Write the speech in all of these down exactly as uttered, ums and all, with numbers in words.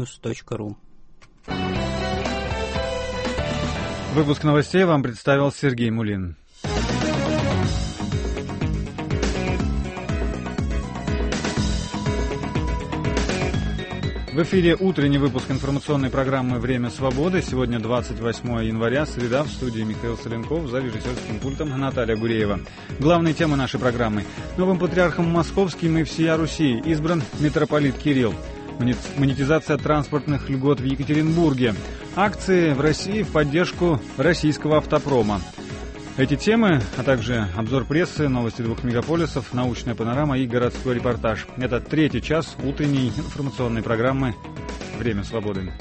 ньюс точка ру. Выпуск новостей вам представил Сергей Мулин. В эфире утренний выпуск информационной программы «Время свободы». Сегодня двадцать восьмое января, среда. В студии Михаил Соленков, за режиссерским пультом Наталья Гуреева. Главные темы нашей программы. Новым патриархом московским и всея Руси избран митрополит Кирилл. Монетизация транспортных льгот в Екатеринбурге. Акции в России в поддержку российского автопрома. Эти темы, а также обзор прессы, новости двух мегаполисов, научная панорама и городской репортаж. Это третий час утренней информационной программы «Время свободы».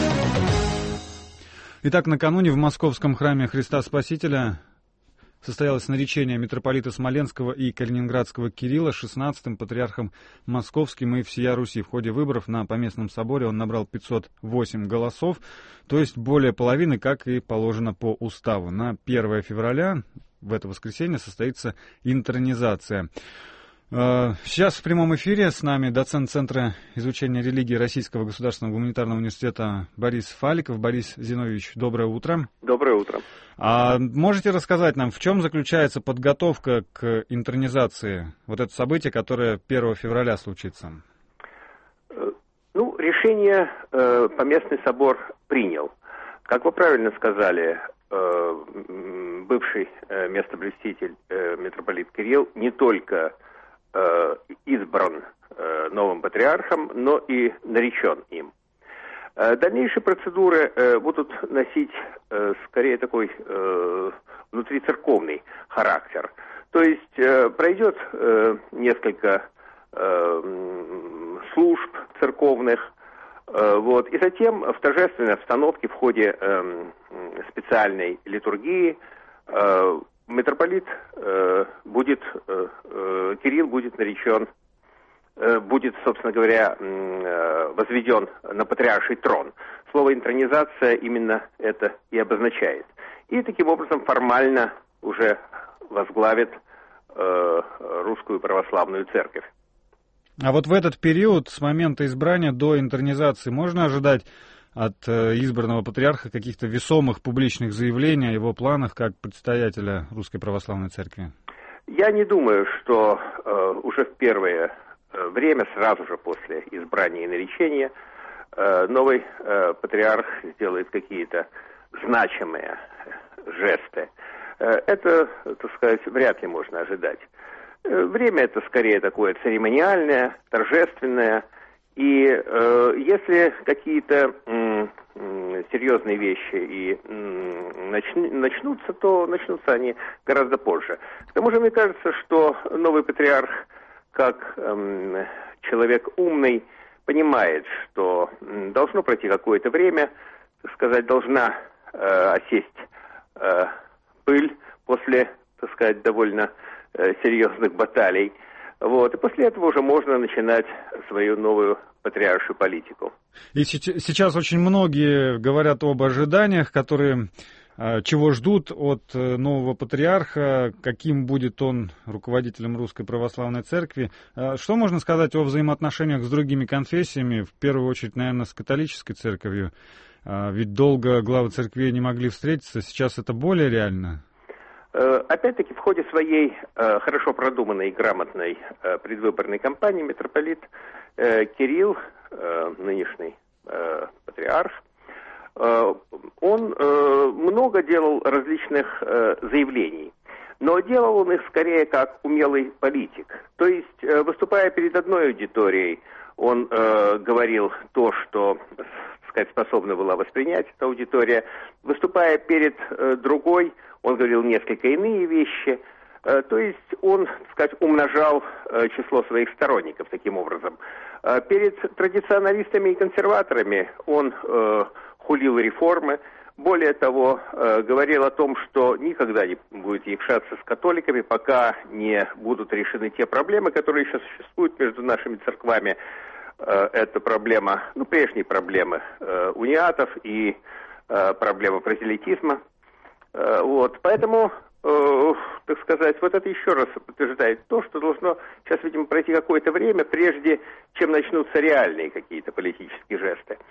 Итак, накануне в Московском храме Христа Спасителя состоялось наречение митрополита Смоленского и Калининградского Кирилла шестнадцатым патриархом московским и всея Руси. В ходе выборов на поместном соборе он набрал пятьсот восемь голосов, то есть более половины, как и положено по уставу. На первое февраля, в это воскресенье, состоится интронизация. Сейчас в прямом эфире с нами доцент Центра изучения религии Российского государственного гуманитарного университета Борис Фаликов. Борис Зиновьевич, доброе утро. Доброе утро. А можете рассказать нам, в чем заключается подготовка к интронизации, вот это событие, которое первого февраля случится? Ну, решение э, поместный собор принял. Как вы правильно сказали, э, бывший э, местоблюститель э, митрополит Кирилл не только э, избран э, новым патриархом, но и наречен им. Дальнейшие процедуры э, будут носить э, скорее такой э, внутрицерковный характер. То есть э, пройдет э, несколько э, служб церковных, э, вот, и затем в торжественной обстановке в ходе э, специальной литургии э, митрополит э, будет, э, э, Кирилл будет наречен, будет, собственно говоря, возведен на патриарший трон. Слово «интронизация» именно это и обозначает. И таким образом формально уже возглавит э, русскую православную церковь. А вот в этот период, с момента избрания до интронизации, можно ожидать от э, избранного патриарха каких-то весомых публичных заявлений о его планах как предстоятеля Русской православной церкви? Я не думаю, что э, уже в первые время, сразу же после избрания и наречения, новый патриарх сделает какие-то значимые жесты. Это, так сказать, вряд ли можно ожидать. Время это скорее такое церемониальное, торжественное. И если какие-то серьезные вещи и начнутся, то начнутся они гораздо позже. К тому же, мне кажется, что новый патриарх, как эм, человек умный, понимает, что м, должно пройти какое-то время, так сказать, должна э, осесть э, пыль после, так сказать, довольно э, серьезных баталий. Вот. И после этого уже можно начинать свою новую патриаршую политику. И сейчас очень многие говорят об ожиданиях, которые... Чего ждут от нового патриарха, каким будет он руководителем Русской Православной Церкви. Что можно сказать о взаимоотношениях с другими конфессиями, в первую очередь, наверное, с католической церковью? Ведь долго главы церквей не могли встретиться, сейчас это более реально? Опять-таки, в ходе своей хорошо продуманной и грамотной предвыборной кампании митрополит Кирилл, нынешний патриарх, он э, много делал различных э, заявлений, но делал он их скорее как умелый политик. То есть, э, выступая перед одной аудиторией, он э, говорил то, что, так сказать, способна была воспринять эта аудитория. Выступая перед э, другой, он говорил несколько иные вещи. Э, то есть, он, так сказать, умножал э, число своих сторонников таким образом. Э, перед традиционалистами и консерваторами он... Э, хулил реформы, более того, э, говорил о том, что никогда не будет якшаться с католиками, пока не будут решены те проблемы, которые еще существуют между нашими церквами. Э, это проблема, ну, прежние проблемы э, униатов и э, проблема прозелитизма. Э, вот, поэтому, э, так сказать, вот это еще раз подтверждает то, что должно сейчас, видимо, пройти какое-то время, прежде чем начнутся реальные какие-то политические жесты.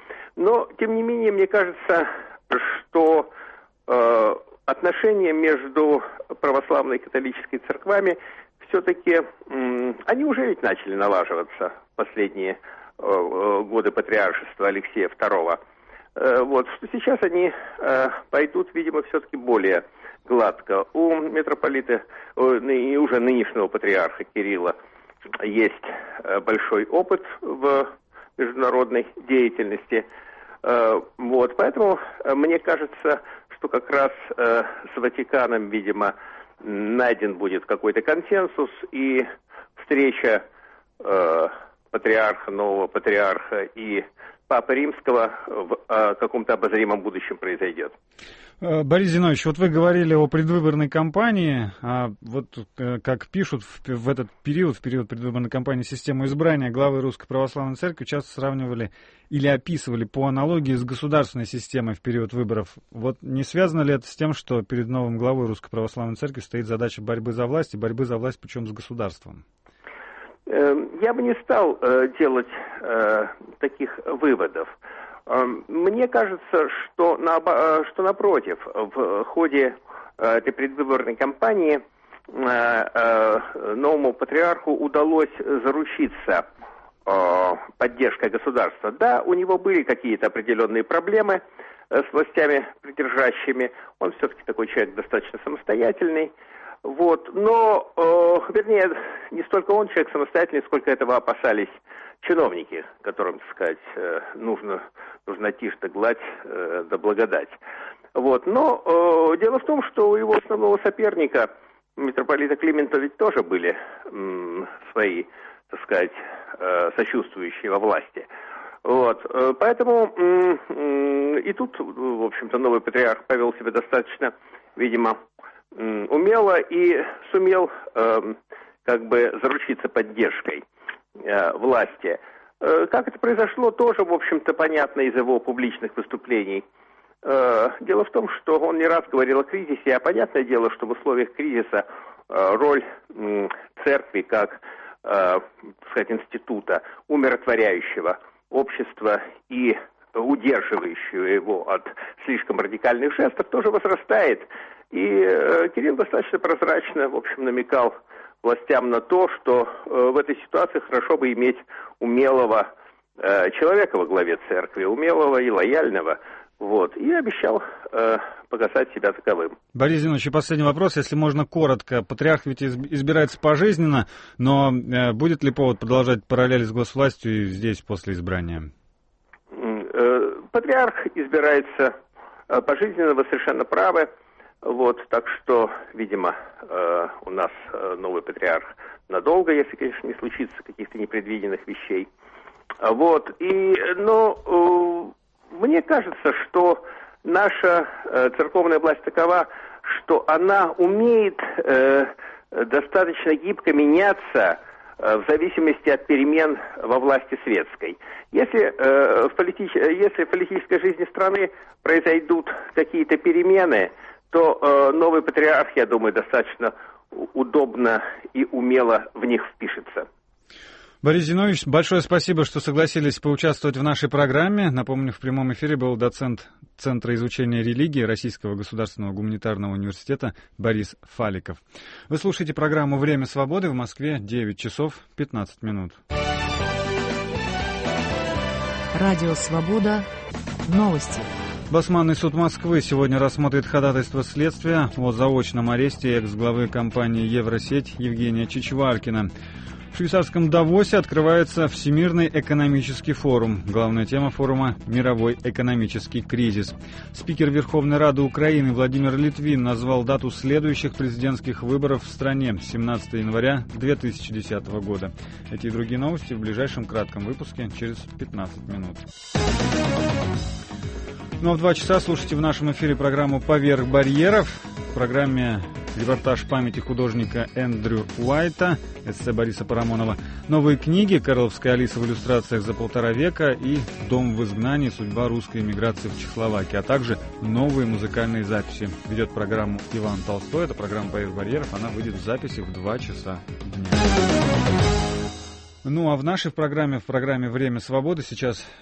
но, тем не менее, мне кажется, что э, отношения между православной и католической церквами все-таки, э, они уже ведь начали налаживаться в последние э, годы патриаршества Алексея второго. Э, вот, что сейчас они э, пойдут, видимо, все-таки более гладко. У митрополита, и уже нынешнего патриарха Кирилла, есть э, большой опыт в международной деятельности. Э, вот, поэтому э, мне кажется, что как раз э, с Ватиканом, видимо, найден будет какой-то консенсус, и встреча э, патриарха, нового патриарха и Папы Римского в э, каком-то обозримом будущем произойдет. Борис Зиновьевич, вот вы говорили о предвыборной кампании, а вот как пишут в, в этот период, в период предвыборной кампании систему избрания главы Русской Православной Церкви часто сравнивали или описывали по аналогии с государственной системой в период выборов. Вот не связано ли это с тем, что перед новым главой Русской Православной Церкви стоит задача борьбы за власть, и борьбы за власть причем с государством? Я бы не стал э, делать э, таких выводов. Э, мне кажется, что, на, э, что напротив, в ходе э, этой предвыборной кампании э, э, новому патриарху удалось заручиться э, поддержкой государства. Да, у него были какие-то определенные проблемы э, с властями придержащими. Он все-таки такой человек достаточно самостоятельный. Вот, но, э, вернее, не столько он человек самостоятельный, сколько этого опасались чиновники, которым, так сказать, э, нужно, нужна тишь да гладь э, да благодать. Вот, но э, дело в том, что у его основного соперника, митрополита Климента, ведь тоже были м, свои, так сказать, э, сочувствующие во власти. Вот, э, поэтому м, м, и тут, в общем-то, новый патриарх повел себя достаточно, видимо, умело и сумел э, как бы заручиться поддержкой э, власти. Э, как это произошло, тоже, в общем-то, понятно из его публичных выступлений. Э, дело в том, что он не раз говорил о кризисе, а понятное дело, что в условиях кризиса э, роль э, церкви как, э, так сказать, института, умиротворяющего общества и удерживающего его от слишком радикальных жестов, тоже возрастает. И э, Кирилл достаточно прозрачно, в общем, намекал властям на то, что э, в этой ситуации хорошо бы иметь умелого э, человека во главе церкви, умелого и лояльного, вот, и обещал э, показать себя таковым. Борис Зинович, последний вопрос, если можно коротко. Патриарх ведь избирается пожизненно, но э, будет ли повод продолжать параллели с госвластью здесь после избрания? Э, патриарх избирается э, пожизненно, вы совершенно правы. Вот, так что, видимо, э, у нас э, новый патриарх надолго, если, конечно, не случится каких-то непредвиденных вещей. Вот, и, но э, мне кажется, что наша э, церковная власть такова, что она умеет э, достаточно гибко меняться э, в зависимости от перемен во власти светской. Если, э, в политич... если в политической жизни страны произойдут какие-то перемены, то э, новый патриарх, я думаю, достаточно удобно и умело в них впишется. Борис Зиновьевич, большое спасибо, что согласились поучаствовать в нашей программе. Напомню, в прямом эфире был доцент Центра изучения религии Российского государственного гуманитарного университета Борис Фаликов. Вы слушаете программу «Время свободы», в Москве девять часов пятнадцать минут. Радио «Свобода». Новости. Басманный суд Москвы сегодня рассмотрит ходатайство следствия о заочном аресте экс-главы компании «Евросеть» Евгения Чичваркина. В швейцарском Давосе открывается Всемирный экономический форум. Главная тема форума – мировой экономический кризис. Спикер Верховной Рады Украины Владимир Литвин назвал дату следующих президентских выборов в стране – семнадцатого января две тысячи десятого года. Эти и другие новости в ближайшем кратком выпуске через пятнадцать минут. Ну а в два часа слушайте в нашем эфире программу «Поверх барьеров». В программе репортаж памяти художника Эндрю Уайта, эссе Бориса Парамонова, новые книги «Карловская Алиса в иллюстрациях за полтора века» и «Дом в изгнании. Судьба русской эмиграции в Чехословакии», а также новые музыкальные записи. Ведет программу Иван Толстой. Это программа «Поверх барьеров». Она выйдет в записи в два часа дня. Ну а в нашей программе, в программе «Время свободы» сейчас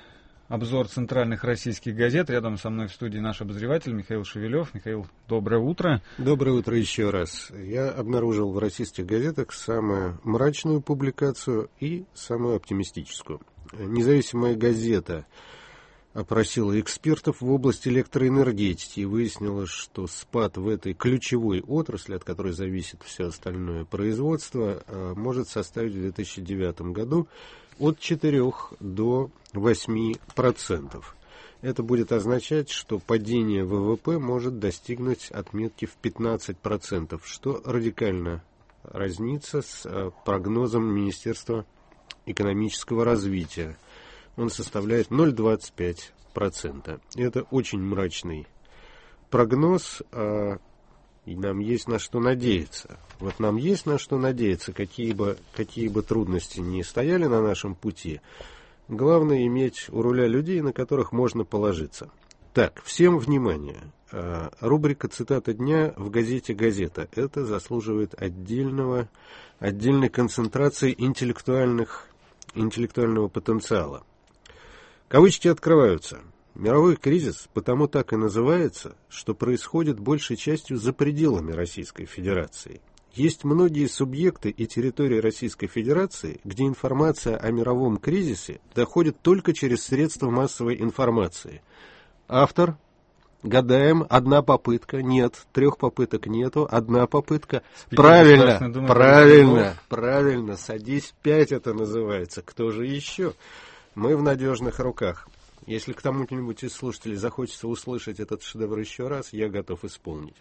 обзор центральных российских газет. Рядом со мной в студии наш обозреватель Михаил Шевелев. Михаил, доброе утро. Доброе утро еще раз. Я обнаружил в российских газетах самую мрачную публикацию и самую оптимистическую. Независимая газета опросила экспертов в области электроэнергетики и выяснилось, что спад в этой ключевой отрасли, от которой зависит все остальное производство, может составить в две тысячи девятом году от четырёх до восьми процентов. Это будет означать, что падение ВВП может достигнуть отметки в пятнадцать процентов, что радикально разнится с прогнозом Министерства экономического развития. Он составляет ноль целых двадцать пять сотых процента. Это очень мрачный прогноз, а и нам есть на что надеяться. Вот нам есть на что надеяться, какие бы, какие бы трудности ни стояли на нашем пути. Главное иметь у руля людей, на которых можно положиться. Так, всем внимание. Рубрика «Цитата дня» в газете «Газета». Это заслуживает отдельного, отдельной концентрации интеллектуальных, интеллектуального потенциала. Кавычки открываются. Мировой кризис потому так и называется, что происходит большей частью за пределами Российской Федерации. Есть многие субъекты и территории Российской Федерации, где информация о мировом кризисе доходит только через средства массовой информации. Автор? Гадаем, одна попытка, нет, трех попыток нету, одна попытка. Спикер, правильно, думаю, правильно, правильно, садись пять это называется. Кто же еще? Мы в надежных руках. Если к тому-нибудь из слушателей захочется услышать этот шедевр еще раз, я готов исполнить.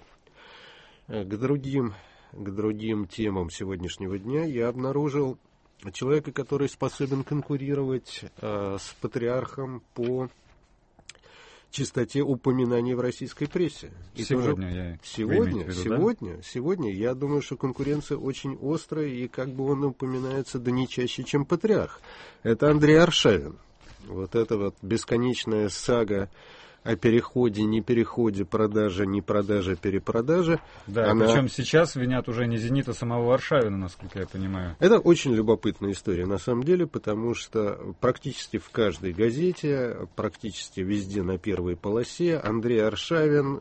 К другим, к другим темам сегодняшнего дня я обнаружил человека, который способен конкурировать э, с патриархом по частоте упоминаний в российской прессе. И сегодня, тоже, я сегодня, виду, сегодня, да? сегодня, я думаю, что конкуренция очень острая, и как бы он упоминается, да не чаще, чем патриарх. Это Андрей Аршавин. Вот эта вот бесконечная сага о переходе, не переходе, продаже, не продаже, перепродаже. Да, она... причем сейчас винят уже не «Зенит», а самого Аршавина, насколько я понимаю. Это очень любопытная история, на самом деле, потому что практически в каждой газете, практически везде на первой полосе Андрей Аршавин,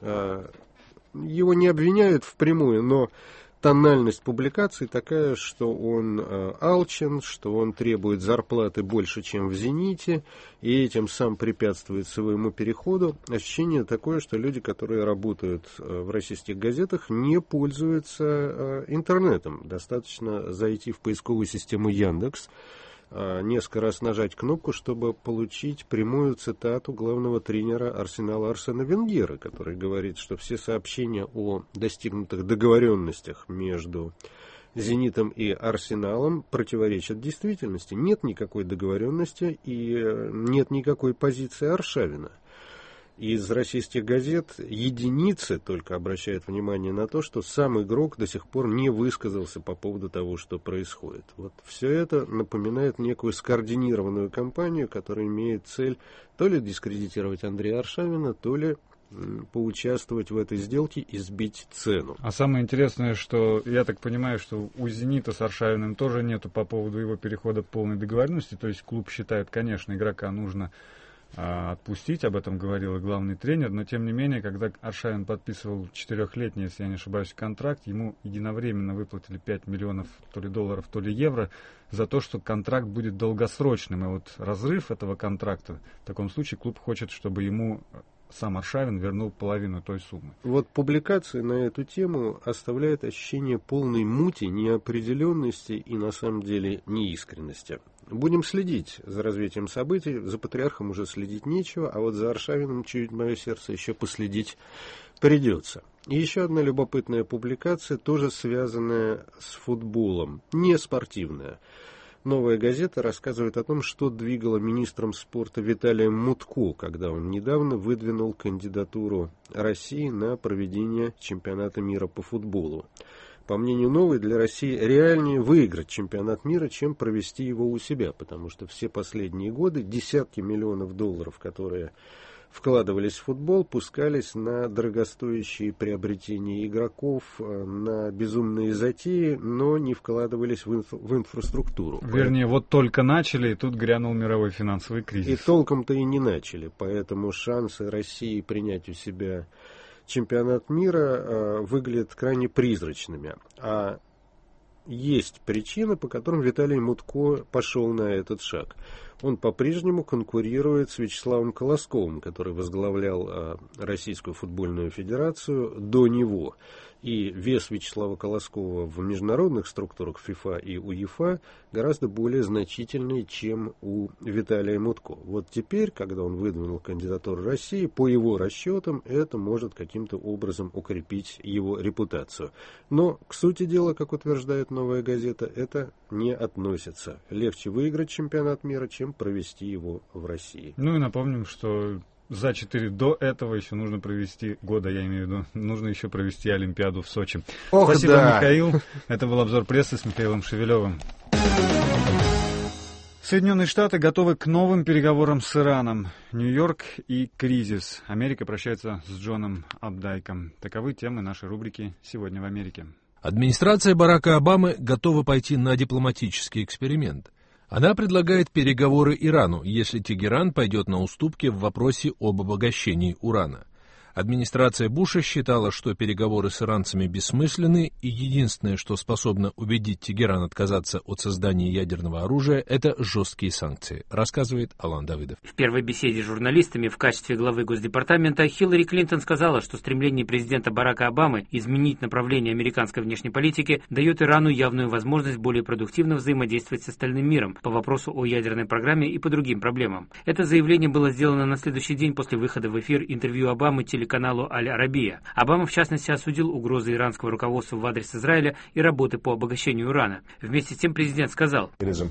его не обвиняют впрямую, но тональность публикаций такая, что он э, алчен, что он требует зарплаты больше, чем в «Зените», и этим сам препятствует своему переходу. Ощущение такое, что люди, которые работают э, в российских газетах, не пользуются э, интернетом. Достаточно зайти в поисковую систему Яндекс, э, несколько раз нажать кнопку, чтобы получить прямую цитату главного тренера Арсенала Арсена Венгера, который говорит, что все сообщения о достигнутых договоренностях между «Зенитом» и «Арсеналом» противоречат действительности. Нет никакой договоренности и нет никакой позиции Аршавина. Из российских газет единицы только обращают внимание на то, что сам игрок до сих пор не высказался по поводу того, что происходит. Вот все это напоминает некую скоординированную кампанию, которая имеет цель то ли дискредитировать Андрея Аршавина, то ли поучаствовать в этой сделке и сбить цену. А самое интересное, что я так понимаю, что у «Зенита» с Аршавиным тоже нету по поводу его перехода полной договоренности, то есть клуб считает, конечно, игрока нужно отпустить, об этом говорил и главный тренер, но тем не менее, когда Аршавин подписывал четырехлетний, если я не ошибаюсь, контракт, ему единовременно выплатили пять миллионов то ли долларов, то ли евро за то, что контракт будет долгосрочным. И вот разрыв этого контракта, в таком случае клуб хочет, чтобы ему сам Аршавин вернул половину той суммы. Вот публикация на эту тему оставляет ощущение полной мути, неопределенности и на самом деле неискренности. Будем следить за развитием событий. За патриархом уже следить нечего, а вот за Аршавиным, чуть мое сердце, еще последить придется. И еще одна любопытная публикация, тоже связанная с футболом, не спортивная. «Новая газета» рассказывает о том, что двигало министром спорта Виталием Мутко, когда он недавно выдвинул кандидатуру России на проведение чемпионата мира по футболу. по мнению Новой, для России реальнее выиграть чемпионат мира, чем провести его у себя, потому что все последние годы десятки миллионов долларов, которые вкладывались в футбол, пускались на дорогостоящие приобретения игроков, на безумные затеи, но не вкладывались в, инф- в инфраструктуру. Вернее, вот только начали, и тут грянул мировой финансовый кризис. И толком-то и не начали, поэтому шансы России принять у себя чемпионат мира э, выглядят крайне призрачными. А есть причины, по которым Виталий Мутко пошел на этот шаг. Он по-прежнему конкурирует с Вячеславом Колосковым, который возглавлял э, Российскую футбольную федерацию до него. И вес Вячеслава Колоскова в международных структурах ФИФА и УЕФА гораздо более значительный, чем у Виталия Мутко. Вот теперь, когда он выдвинул кандидатуру России, по его расчетам, это может каким-то образом укрепить его репутацию. Но, к сути дела, как утверждает «Новая газета», это не относится. Легче выиграть чемпионат мира, чем провести его в России. Ну и напомним, что за четыре до этого еще нужно провести, года я имею в виду, нужно еще провести Олимпиаду в Сочи. Ох, Спасибо, да. Михаил. Это был обзор прессы с Михаилом Шевелевым. Соединенные Штаты готовы к новым переговорам с Ираном. Нью-Йорк и кризис. Америка прощается с Джоном Апдайком. Таковы темы нашей рубрики «Сегодня в Америке». Администрация Барака Обамы готова пойти на дипломатический эксперимент. Она предлагает переговоры Ирану, если Тегеран пойдет на уступки в вопросе об обогащении урана. Администрация Буша считала, что переговоры с иранцами бессмысленны, и единственное, что способно убедить Тегеран отказаться от создания ядерного оружия, это жесткие санкции, рассказывает Алан Давыдов. В первой беседе с журналистами в качестве главы Госдепартамента Хиллари Клинтон сказала, что стремление президента Барака Обамы изменить направление американской внешней политики дает Ирану явную возможность более продуктивно взаимодействовать с остальным миром по вопросу о ядерной программе и по другим проблемам. Это заявление было сделано на следующий день после выхода в эфир интервью Обамы телеканалу «Аль-Арабия». Обама, в частности, осудил угрозы иранского руководства в адрес Израиля и работы по обогащению урана. Вместе с тем президент сказал: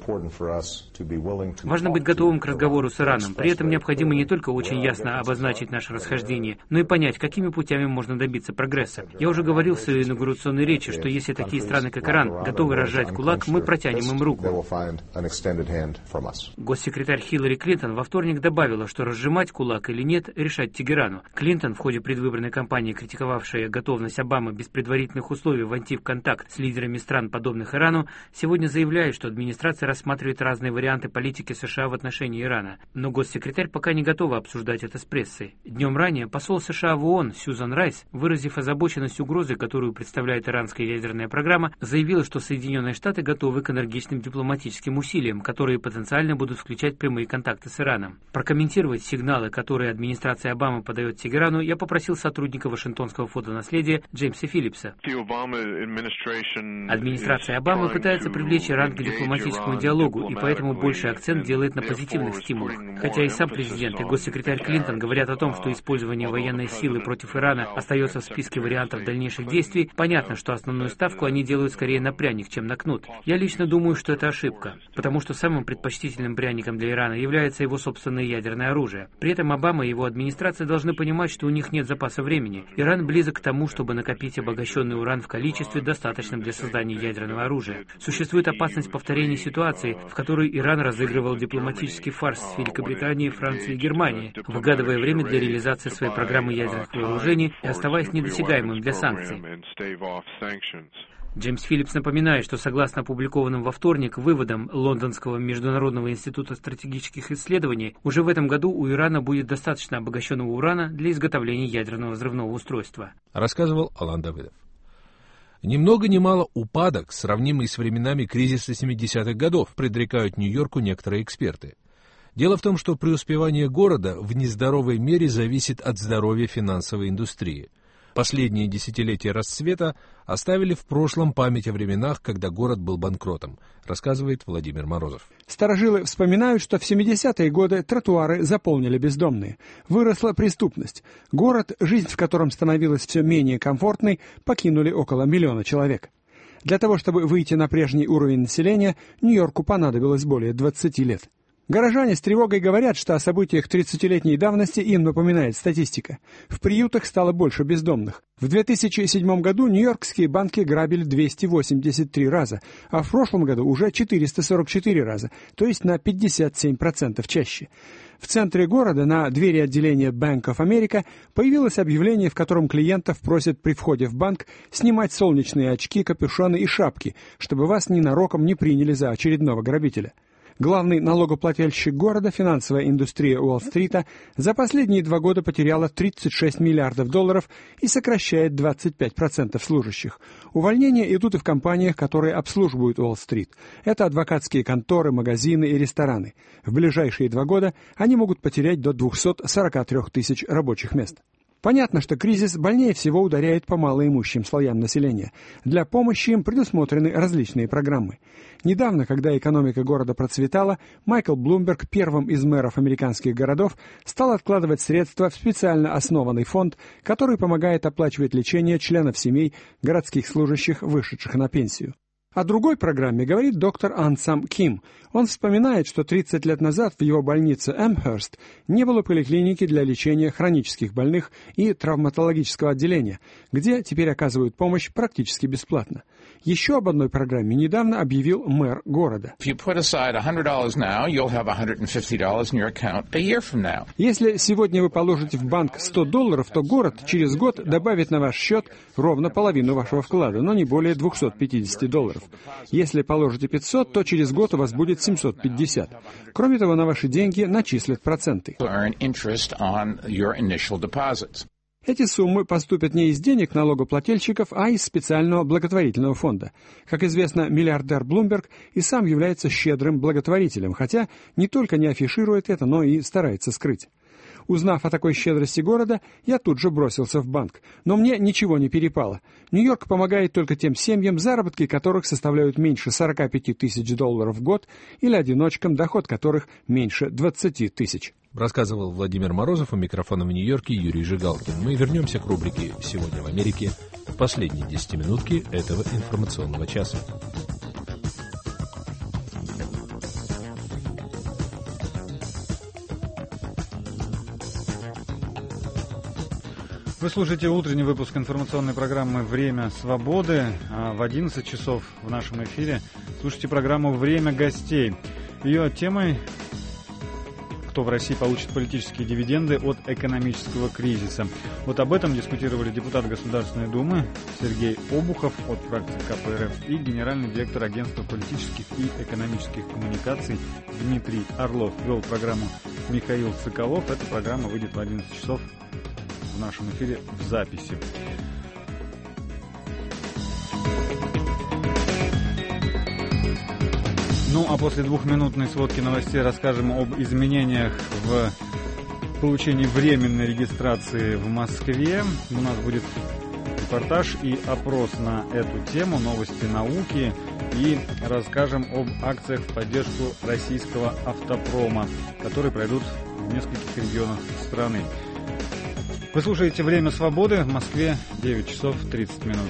«Важно быть готовым к разговору с Ираном. При этом необходимо не только очень ясно обозначить наше расхождение, но и понять, какими путями можно добиться прогресса. Я уже говорил в своей инаугурационной речи, что если такие страны, как Иран, готовы разжать кулак, мы протянем им руку». Госсекретарь Хиллари Клинтон во вторник добавила, что разжимать кулак или нет, решать Тегерану. Клинтон, в ходе предвыборной кампании, критиковавшая готовность Обамы без предварительных условий войти в контакт с лидерами стран, подобных Ирану, сегодня заявляет, что администрация рассматривает разные варианты политики США в отношении Ирана. Но госсекретарь пока не готова обсуждать это с прессой. Днем ранее посол США в ООН Сьюзан Райс, выразив озабоченность угрозой, которую представляет иранская ядерная программа, заявила, что Соединенные Штаты готовы к энергичным дипломатическим усилиям, которые потенциально будут включать прямые контакты с Ираном. Прокомментировать сигналы, которые администрация Обамы подает Тегерану, я попросил сотрудника Вашингтонского фотонаследия Джеймса Филлипса. Администрация Обамы пытается привлечь Иран к дипломатическому диалогу, и поэтому больший акцент делает на позитивных стимулах. Хотя и сам президент, и госсекретарь Клинтон говорят о том, что использование военной силы против Ирана остается в списке вариантов дальнейших действий, понятно, что основную ставку они делают скорее на пряник, чем на кнут. Я лично думаю, что это ошибка, потому что самым предпочтительным пряником для Ирана является его собственное ядерное оружие. При этом Обама и его администрация должны понимать, что у них нет запаса времени. Иран близок к тому, чтобы накопить обогащенный уран в количестве, достаточном для создания ядерного оружия. Существует опасность повторения ситуации, в которой Иран разыгрывал дипломатический фарс с Великобританией, Францией и Германией, выгадывая время для реализации своей программы ядерных вооружений и оставаясь недосягаемым для санкций. Джеймс Филлипс напоминает, что согласно опубликованным во вторник выводам Лондонского международного института стратегических исследований, уже в этом году у Ирана будет достаточно обогащенного урана для изготовления ядерного взрывного устройства. Рассказывал Алан Давыдов. Ни много ни мало упадок, сравнимый с временами кризиса семидесятых годов, предрекают Нью-Йорку некоторые эксперты. Дело в том, что преуспевание города в нездоровой мере зависит от здоровья финансовой индустрии. Последние десятилетия расцвета оставили в прошлом память о временах, когда город был банкротом, рассказывает Владимир Морозов. Старожилы вспоминают, что в семидесятые годы тротуары заполнили бездомные. Выросла преступность. Город, жизнь в котором становилась все менее комфортной, покинули около миллиона человек. Для того, чтобы выйти на прежний уровень населения, Нью-Йорку понадобилось более двадцати лет. Горожане с тревогой говорят, что о событиях тридцатилетней давности им напоминает статистика. В приютах стало больше бездомных. В две тысячи седьмом году нью-йоркские банки грабили двести восемьдесят три раза, а в прошлом году уже четыреста сорок четыре раза, то есть на пятьдесят семь процентов чаще. В центре города на двери отделения Bank of America появилось объявление, в котором клиентов просят при входе в банк снимать солнечные очки, капюшоны и шапки, чтобы вас ненароком не приняли за очередного грабителя. Главный налогоплательщик города, финансовая индустрия Уолл-стрита, за последние два года потеряла тридцать шесть миллиардов долларов и сокращает двадцать пять процентов служащих. Увольнения идут и в компаниях, которые обслуживают Уолл-стрит. Это адвокатские конторы, магазины и рестораны. В ближайшие два года они могут потерять до двухсот сорока трёх тысяч рабочих мест. Понятно, что кризис больнее всего ударяет по малоимущим слоям населения. Для помощи им предусмотрены различные программы. Недавно, когда экономика города процветала, Майкл Блумберг, первым из мэров американских городов, стал откладывать средства в специально основанный фонд, который помогает оплачивать лечение членов семей городских служащих, вышедших на пенсию. О другой программе говорит доктор Ан Сам Ким. Он вспоминает, что тридцать лет назад в его больнице Эмхерст не было поликлиники для лечения хронических больных и травматологического отделения, где теперь оказывают помощь практически бесплатно. Еще об одной программе недавно объявил мэр города. Если сегодня вы положите в банк сто долларов, то город через год добавит на ваш счет ровно половину вашего вклада, но не более двухсот пятидесяти долларов. Если положите пятьсот, то через год у вас будет семьсот пятьдесят. Кроме того, на ваши деньги начислят проценты. Эти суммы поступят не из денег налогоплательщиков, а из специального благотворительного фонда. Как известно, миллиардер Блумберг и сам является щедрым благотворителем, хотя не только не афиширует это, но и старается скрыть. Узнав о такой щедрости города, я тут же бросился в банк. Но мне ничего не перепало. Нью-Йорк помогает только тем семьям, заработки которых составляют меньше сорока пяти тысяч долларов в год, или одиночкам, доход которых меньше двадцати тысяч. Рассказывал Владимир Морозов, у микрофона в Нью-Йорке Юрий Жигалкин. Мы вернемся к рубрике «Сегодня в Америке» в последние десятиминутки этого информационного часа. Вы слушаете утренний выпуск информационной программы «Время свободы». А в одиннадцать часов в нашем эфире слушайте программу «Время гостей». Ее темой «Кто в России получит политические дивиденды от экономического кризиса». Вот об этом дискутировали депутат Государственной Думы Сергей Обухов от фракции ка пэ эр эф и генеральный директор Агентства политических и экономических коммуникаций Дмитрий Орлов. Вел программу Михаил Соколов. Эта программа выйдет в одиннадцать часов в нашем эфире в записи. Ну, а после двухминутной сводки новостей расскажем об изменениях в получении временной регистрации в Москве. У нас будет репортаж и опрос на эту тему, новости науки, и расскажем об акциях в поддержку российского автопрома, которые пройдут в нескольких регионах страны. Вы слушаете «Время свободы», в Москве девять часов тридцать минут.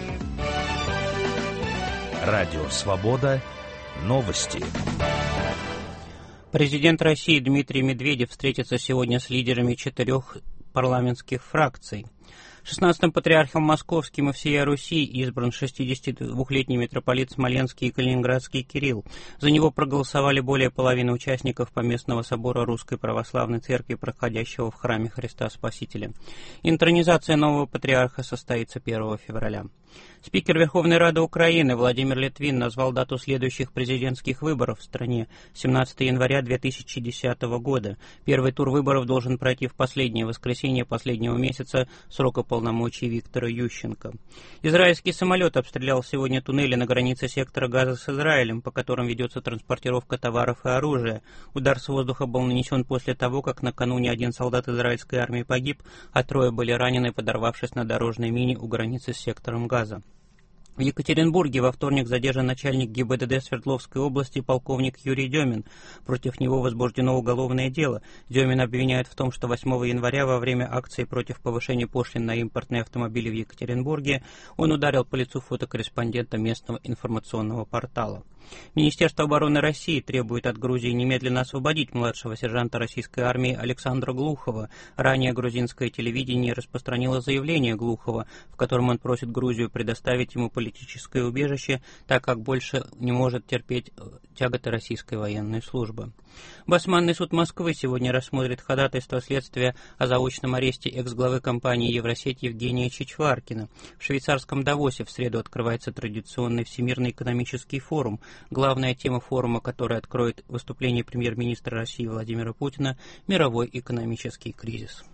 Радио «Свобода». Новости. Президент России Дмитрий Медведев встретится сегодня с лидерами четырех парламентских фракций. шестнадцатым патриархом московским и всея Руси избран шестидесятидвухлетний митрополит Смоленский и Калининградский Кирилл. За него проголосовали более половины участников Поместного собора Русской Православной Церкви, проходящего в храме Христа Спасителя. Интронизация нового патриарха состоится первого февраля. Спикер Верховной Рады Украины Владимир Литвин назвал дату следующих президентских выборов в стране – семнадцатого января две тысячи десятого года. Первый тур выборов должен пройти в последнее воскресенье последнего месяца срока полномочий Виктора Ющенко. Израильский самолет обстрелял сегодня туннели на границе сектора Газа с Израилем, по которым ведется транспортировка товаров и оружия. Удар с воздуха был нанесен после того, как накануне один солдат израильской армии погиб, а трое были ранены, подорвавшись на дорожной мине у границы с сектором Газа. В Екатеринбурге во вторник задержан начальник ГИБДД Свердловской области полковник Юрий Демин. Против него возбуждено уголовное дело. Демина обвиняют в том, что восьмого января во время акции против повышения пошлин на импортные автомобили в Екатеринбурге он ударил по лицу фотокорреспондента местного информационного портала. Министерство обороны России требует от Грузии немедленно освободить младшего сержанта российской армии Александра Глухова. Ранее грузинское телевидение распространило заявление Глухова, в котором он просит Грузию предоставить ему политическое убежище, так как больше не может терпеть тяготы российской военной службы. Басманный суд Москвы сегодня рассмотрит ходатайство следствия о заочном аресте экс-главы компании «Евросеть» Евгения Чичваркина. В швейцарском Давосе в среду открывается традиционный Всемирный экономический форум. Главная тема форума, который откроет выступление премьер-министра России Владимира Путина – мировой экономический кризис.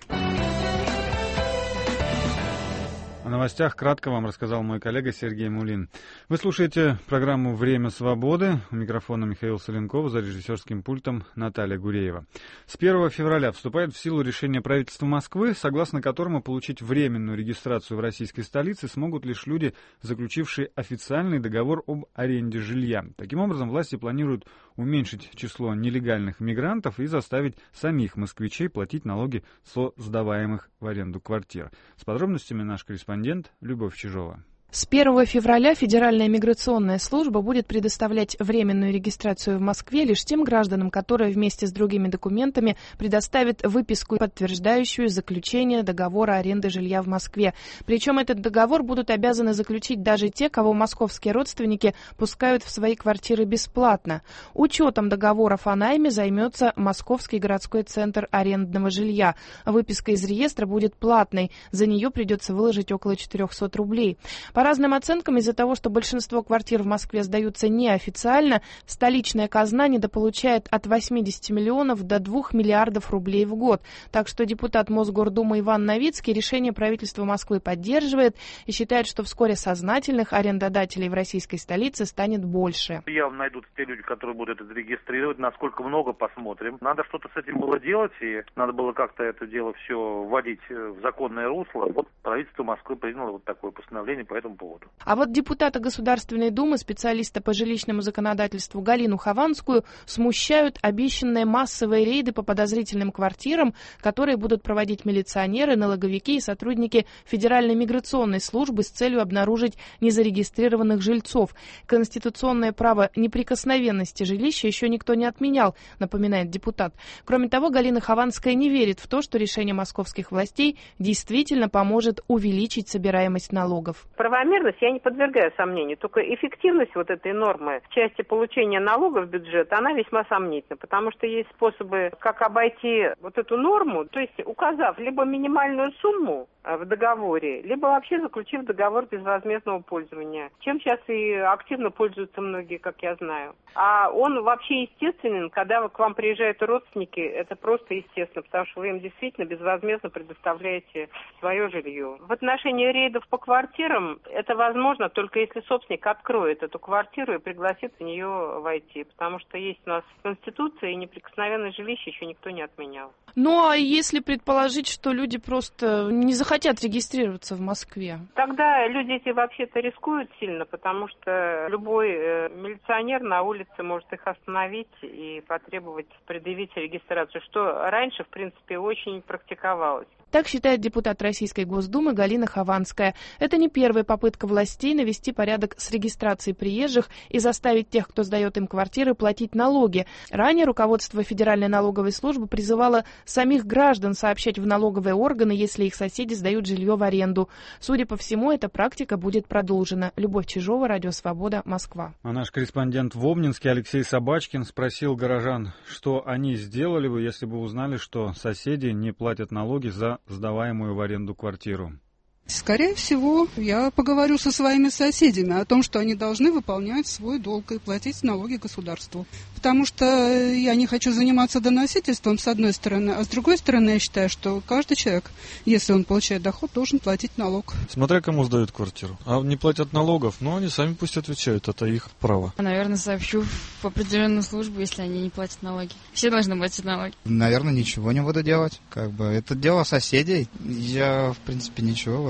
О новостях кратко вам рассказал мой коллега Сергей Мулин. Вы слушаете программу «Время свободы». У микрофона Михаил Соленков, за режиссерским пультом Наталья Гуреева. С первого февраля вступает в силу решение правительства Москвы, согласно которому получить временную регистрацию в российской столице смогут лишь люди, заключившие официальный договор об аренде жилья. Таким образом, власти планируют уменьшить число нелегальных мигрантов и заставить самих москвичей платить налоги со сдаваемых в аренду квартир. С подробностями наш корреспондент Любовь Чижова. С первого февраля Федеральная миграционная служба будет предоставлять временную регистрацию в Москве лишь тем гражданам, которые вместе с другими документами предоставят выписку, подтверждающую заключение договора аренды жилья в Москве. Причем этот договор будут обязаны заключить даже те, кого московские родственники пускают в свои квартиры бесплатно. Учетом договоров о найме займется Московский городской центр арендного жилья. Выписка из реестра будет платной, за нее придется выложить около четырехсот рублей. По разным оценкам, из-за того, что большинство квартир в Москве сдаются неофициально, столичная казна недополучает от восьмидесяти миллионов до двух миллиардов рублей в год. Так что депутат Мосгордумы Иван Новицкий решение правительства Москвы поддерживает и считает, что вскоре сознательных арендодателей в российской столице станет больше. Явно найдутся те люди, которые будут это регистрировать. Насколько много, посмотрим. Надо что-то с этим было делать, и надо было как-то это дело все вводить в законное русло. Вот правительство Москвы приняло вот такое постановление, поэтому поводу. А вот депутата Государственной Думы, специалиста по жилищному законодательству Галину Хованскую смущают обещанные массовые рейды по подозрительным квартирам, которые будут проводить милиционеры, налоговики и сотрудники Федеральной миграционной службы с целью обнаружить незарегистрированных жильцов. Конституционное право неприкосновенности жилища еще никто не отменял, напоминает депутат. Кроме того, Галина Хованская не верит в то, что решение московских властей действительно поможет увеличить собираемость налогов. Правомерность я не подвергаю сомнению, только эффективность вот этой нормы в части получения налогов в бюджет, она весьма сомнительна, потому что есть способы, как обойти вот эту норму, то есть указав либо минимальную сумму в договоре, либо вообще заключив договор безвозмездного пользования, чем сейчас и активно пользуются многие, как я знаю. А он вообще естественен, когда к вам приезжают родственники, это просто естественно, потому что вы им действительно безвозмездно предоставляете свое жилье. В отношении рейдов по квартирам это возможно только если собственник откроет эту квартиру и пригласит в нее войти, потому что есть у нас Конституция, и неприкосновенное жилище еще никто не отменял. Ну а если предположить, что люди просто не захотят регистрироваться в Москве? Тогда люди эти вообще-то рискуют сильно, потому что любой э, милиционер на улице может их остановить и потребовать предъявить регистрацию, что раньше, в принципе, очень практиковалось. Так считает депутат Российской Госдумы Галина Хованская. Это не первая попытка властей навести порядок с регистрацией приезжих и заставить тех, кто сдает им квартиры, платить налоги. Ранее руководство Федеральной налоговой службы призывало самих граждан сообщать в налоговые органы, если их соседи сдают жилье в аренду. Судя по всему, эта практика будет продолжена. Любовь Чижова, Радио Свобода, Москва. А наш корреспондент в Обнинске Алексей Собачкин спросил горожан, что они сделали бы, если бы узнали, что соседи не платят налоги за сдаваемую в аренду квартиру. Скорее всего, я поговорю со своими соседями о том, что они должны выполнять свой долг и платить налоги государству. Потому что я не хочу заниматься доносительством, с одной стороны, а с другой стороны, я считаю, что каждый человек, если он получает доход, должен платить налог. Смотря кому сдают квартиру. А не платят налогов, но они сами пусть отвечают, это их право. Наверное, сообщу в определенную службу, если они не платят налоги. Все должны платить налоги. Наверное, ничего не буду делать. Как бы это дело соседей. Я, в принципе, ничего в этом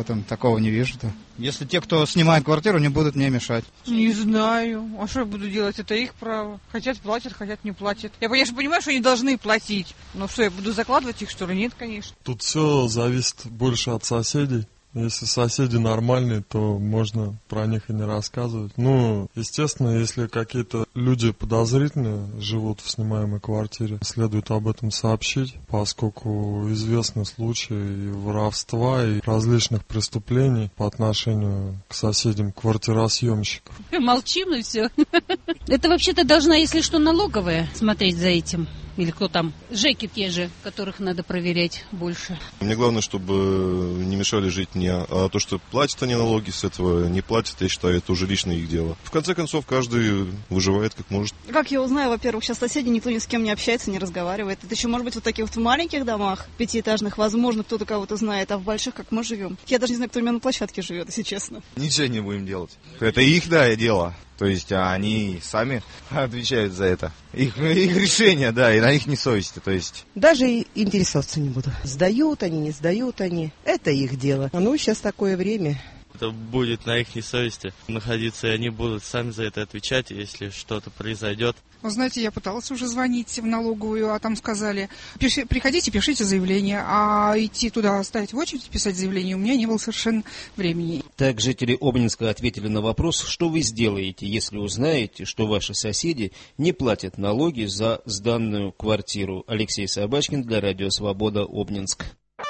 этом такого не вижу-то. Если те, кто снимает квартиру, не будут мне мешать. Не знаю. А что я буду делать? Это их право. Хотят платят, хотят не платят. Я, конечно, понимаю, что они должны платить. Но что, я буду закладывать их, что ли? Нет, конечно. Тут все зависит больше от соседей. Если соседи нормальные, то можно про них и не рассказывать. Ну, естественно, если какие-то люди подозрительные живут в снимаемой квартире, следует об этом сообщить, поскольку известны случаи воровства и различных преступлений по отношению к соседям квартиросъемщиков. Молчим и все. Это вообще-то должна, если что, налоговая смотреть за этим. Или кто там, жеки те же, которых надо проверять больше. Мне главное, чтобы не мешали жить мне, а то, что платят они налоги с этого, не платят, я считаю, это уже личное их дело. В конце концов, каждый выживает как может. Как я узнаю, во-первых, сейчас соседи, никто ни с кем не общается, не разговаривает. Это еще, может быть, вот таких вот в маленьких домах, пятиэтажных, возможно, кто-то кого-то знает, а в больших, как мы живем. Я даже не знаю, кто у меня на площадке живет, если честно. Ничего не будем делать. Это их, да, дело. То есть они сами отвечают за это. Их, их решение, да, и на их не совести, то есть. Даже интересоваться не буду. Сдают они, не сдают они. Это их дело. Ну, сейчас такое время. Это будет на их совести находиться, и они будут сами за это отвечать, если что-то произойдет. Вы знаете, я пыталась уже звонить в налоговую, а там сказали, пиши, приходите, пишите заявление, а идти туда, ставить в очередь, писать заявление, у меня не было совершенно времени. Так жители Обнинска ответили на вопрос, что вы сделаете, если узнаете, что ваши соседи не платят налоги за сданную квартиру. Алексей Собачкин для Радио Свобода, Обнинск.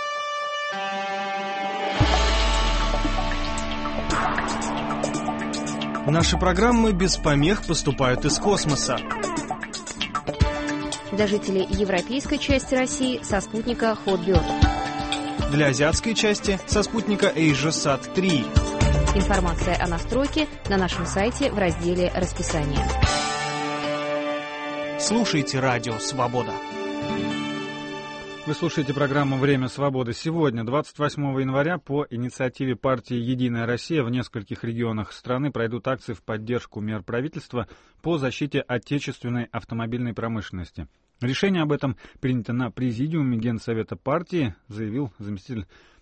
Наши программы без помех поступают из космоса. Для жителей европейской части России со спутника Hotbird. Для азиатской части со спутника AsiaSat три. Информация о настройке на нашем сайте в разделе «Расписание». Слушайте Радио Свобода. Вы слушаете программу «Время свободы». Сегодня, двадцать восьмого января, по инициативе партии «Единая Россия» в нескольких регионах страны пройдут акции в поддержку мер правительства по защите отечественной автомобильной промышленности. Решение об этом принято на президиуме Генсовета партии, заявил заместитель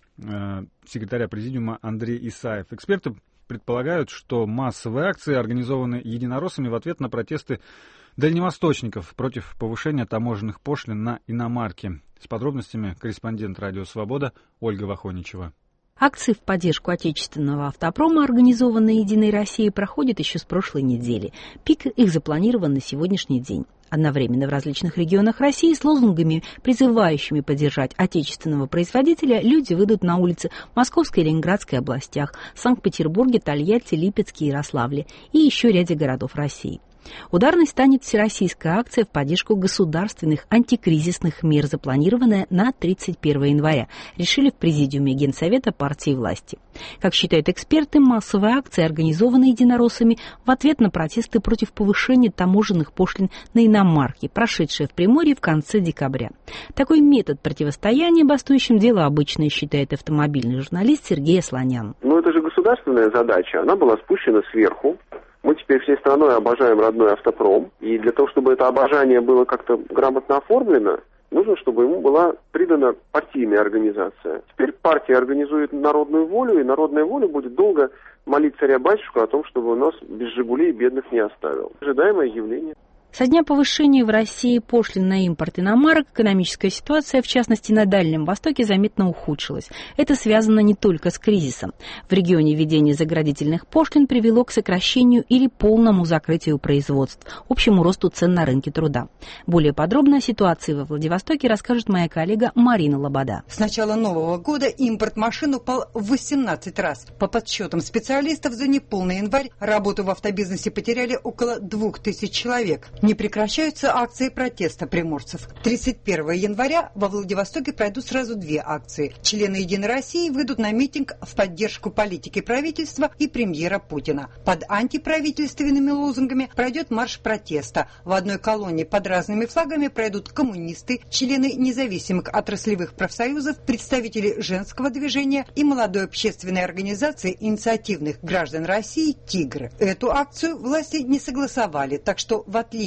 э, секретаря президиума Андрей Исаев. Эксперты предполагают, что массовые акции организованы единороссами в ответ на протесты дальневосточников против повышения таможенных пошлин на иномарки. С подробностями корреспондент «Радио Свобода» Ольга Вахоничева. Акции в поддержку отечественного автопрома, организованные «Единой Россией», проходят еще с прошлой недели. Пик их запланирован на сегодняшний день. Одновременно в различных регионах России с лозунгами, призывающими поддержать отечественного производителя, люди выйдут на улицы в Московской и Ленинградской областях, Санкт-Петербурге, Тольятти, Липецке, Ярославле и еще ряде городов России. Ударной станет всероссийская акция в поддержку государственных антикризисных мер, запланированная на тридцать первого января, решили в президиуме Генсовета партии власти. Как считают эксперты, массовая акция организована единороссами в ответ на протесты против повышения таможенных пошлин на иномарки, прошедшие в Приморье в конце декабря. Такой метод противостояния бастующим дело обычное, считает автомобильный журналист Сергей Асланян. Ну, это же государственная задача, она была спущена сверху. Мы теперь всей страной обожаем родной автопром, и для того, чтобы это обожание было как-то грамотно оформлено, нужно, чтобы ему была придана партийная организация. Теперь партия организует народную волю, и народная воля будет долго молить царя-батюшку о том, чтобы у нас без «Жигулей» бедных не оставил. Ожидаемое явление. Со дня повышения в России пошлин на импорт иномарок экономическая ситуация, в частности на Дальнем Востоке, заметно ухудшилась. Это связано не только с кризисом. В регионе введение заградительных пошлин привело к сокращению или полному закрытию производств, общему росту цен на рынке труда. Более подробно о ситуации во Владивостоке расскажет моя коллега Марина Лобода. С начала нового года импорт машин упал в восемнадцать раз. По подсчетам специалистов, за неполный январь работу в автобизнесе потеряли около двух тысяч человек. Не прекращаются акции протеста приморцев. тридцать первого января во Владивостоке пройдут сразу две акции. Члены «Единой России» выйдут на митинг в поддержку политики правительства и премьера Путина. Под антиправительственными лозунгами пройдет марш протеста. В одной колонне под разными флагами пройдут коммунисты, члены независимых отраслевых профсоюзов, представители женского движения и молодой общественной организации инициативных граждан России «Тигры». Эту акцию власти не согласовали, так что в отличие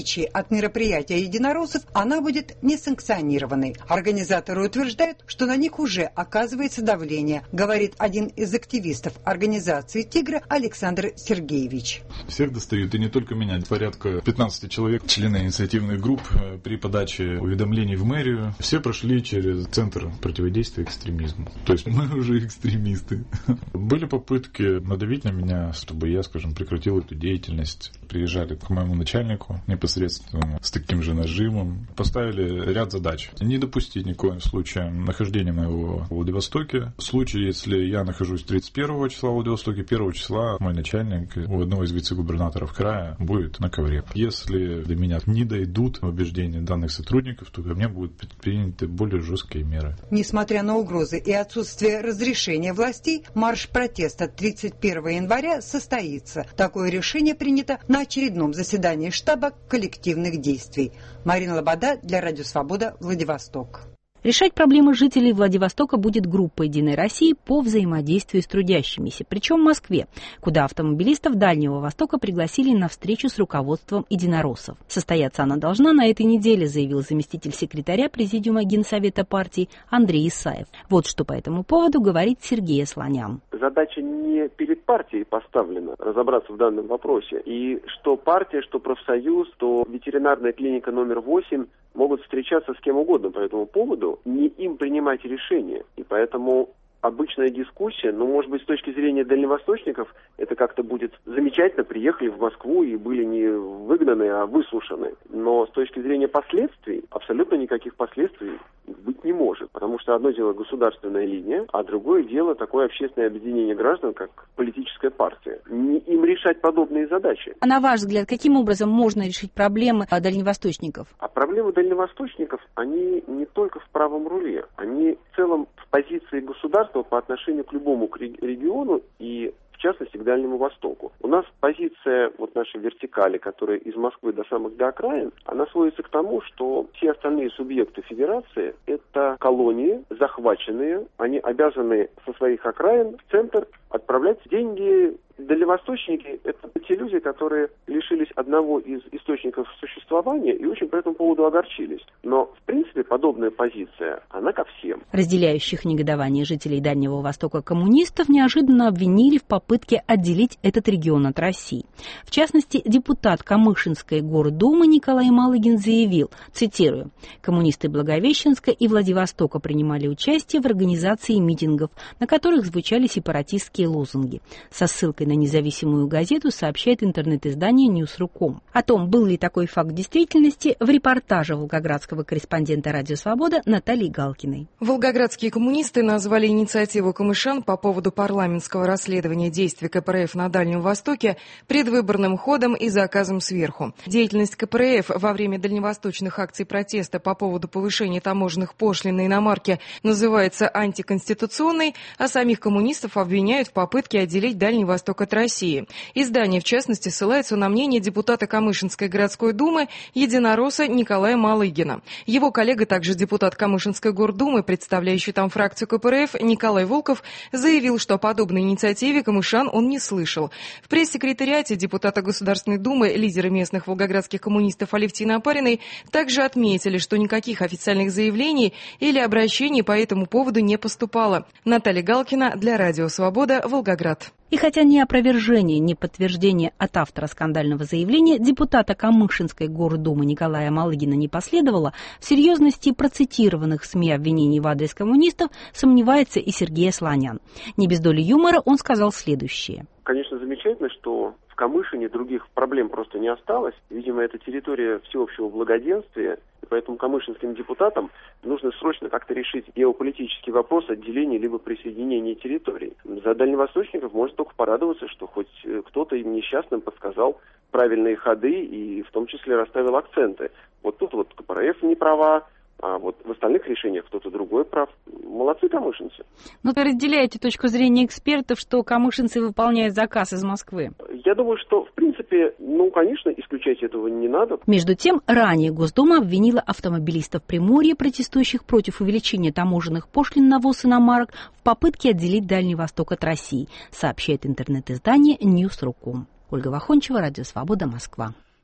отличие от мероприятия единороссов, она будет несанкционированной. Организаторы утверждают, что на них уже оказывается давление, говорит один из активистов организации «Тигра» Александр Сергеевич. Всех достают, и не только меня. Порядка пятнадцати человек, члены инициативных групп, при подаче уведомлений в мэрию, все прошли через Центр противодействия экстремизму. То есть мы уже экстремисты. Были попытки надавить на меня, чтобы я, скажем, прекратил эту деятельность. Приезжали к моему начальнику непосредственно с таким же нажимом. Поставили ряд задач. Не допустить ни в коем случае нахождения моего в Владивостоке. В случае, если я нахожусь тридцать первого числа в Владивостоке, первого числа мой начальник у одного из вице-губернаторов края будет на ковре. Если до меня не дойдут убеждения данных сотрудников, то ко мне будут предприняты более жесткие меры. Несмотря на угрозы и отсутствие разрешения властей, марш протеста тридцать первого января состоится. Такое решение принято на очередном заседании штаба коллективных действий. Марина Лобода для Радио Свобода, Владивосток. Решать проблемы жителей Владивостока будет группа «Единой России» по взаимодействию с трудящимися, причем в Москве, куда автомобилистов Дальнего Востока пригласили на встречу с руководством единороссов. Состояться она должна на этой неделе, заявил заместитель секретаря Президиума Генсовета партии Андрей Исаев. Вот что по этому поводу говорит Сергей Слонян. Задача не перед партией поставлена разобраться в данном вопросе. И что партия, что профсоюз, то ветеринарная клиника номер восемь могут встречаться с кем угодно по этому поводу, не им принимать решения. И поэтому обычная дискуссия, ну, может быть, с точки зрения дальневосточников, это как-то будет замечательно, приехали в Москву и были не выгнаны, а выслушаны. Но с точки зрения последствий, абсолютно никаких последствий быть не может. Потому что одно дело государственная линия, а другое дело такое общественное объединение граждан, как политическая партия. Не им решать подобные задачи. А на ваш взгляд, каким образом можно решить проблемы дальневосточников? А проблемы дальневосточников, они не только в правом руле, они в целом в позиции государства по отношению к любому региону и в частности, к Дальнему Востоку. У нас позиция вот нашей вертикали, которая из Москвы до самых до окраин, она сводится к тому, что все остальные субъекты федерации – это колонии, захваченные, они обязаны со своих окраин в центр отправлять деньги. Дальневосточники – это те люди, которые лишились одного из источников существования и очень по этому поводу огорчились. Но, в принципе, подобная позиция, она ко всем. Разделяющих негодование жителей Дальнего Востока коммунистов неожиданно обвинили в попытке отделить этот регион от России. В частности, депутат Камышинской гордумы Николай Малыгин заявил, цитирую, «Коммунисты Благовещенска и Владивостока принимали участие в организации митингов, на которых звучали сепаратистские лозунги». Со ссылкой на независимую газету сообщает интернет-издание ньюс точка ру точка ком. О том, был ли такой факт в действительности, в репортаже волгоградского корреспондента «Радио Свобода» Натальи Галкиной. Волгоградские коммунисты назвали инициативу камышан по поводу парламентского расследования действий ка пэ эр эф на Дальнем Востоке предвыборным ходом и заказом сверху. Деятельность ка пэ эр эф во время дальневосточных акций протеста по поводу повышения таможенных пошлин на иномарки называется антиконституционной, а самих коммунистов обвиняют в попытке отделить Дальний Восток от России. Издание, в частности, ссылается на мнение депутата Камышинской городской думы единоросса Николая Малыгина. Его коллега, также депутат Камышинской гордумы, представляющий там фракцию ка пэ эр эф, Николай Волков, заявил, что о подобной инициативе камышан он не слышал. В пресс-секретариате депутата Государственной думы, лидера местных волгоградских коммунистов Алевтины Опариной, также отметили, что никаких официальных заявлений или обращений по этому поводу не поступало. Наталья Галкина для Радио Свобода, Волгоград. И хотя ни опровержения, ни подтверждения от автора скандального заявления депутата Камышинской гордумы Николая Малыгина не последовало, в серьезности процитированных СМИ обвинений в адрес коммунистов сомневается и Сергей Слонян. Не без доли юмора он сказал следующее. Конечно, замечательно, что в Камышине других проблем просто не осталось. Видимо, это территория всеобщего благоденствия, и поэтому камышинским депутатам нужно срочно как-то решить геополитический вопрос отделения либо присоединения территорий. За дальневосточников можно только порадоваться, что хоть кто-то им несчастным подсказал правильные ходы и в том числе расставил акценты. Вот тут вот ка пэ эр эф не права, а вот в остальных решениях кто-то другой прав. Молодцы камышинцы. Но вы разделяете точку зрения экспертов, что камышинцы выполняют заказ из Москвы? Я думаю, что, в принципе, ну, конечно, исключать этого не надо. Между тем, ранее Госдума обвинила автомобилистов Приморья, протестующих против увеличения таможенных пошлин на ввоз иномарок, в попытке отделить Дальний Восток от России, сообщает интернет-издание ньюс точка ру точка ком. Ольга Вахончева, Радио Свобода, Москва.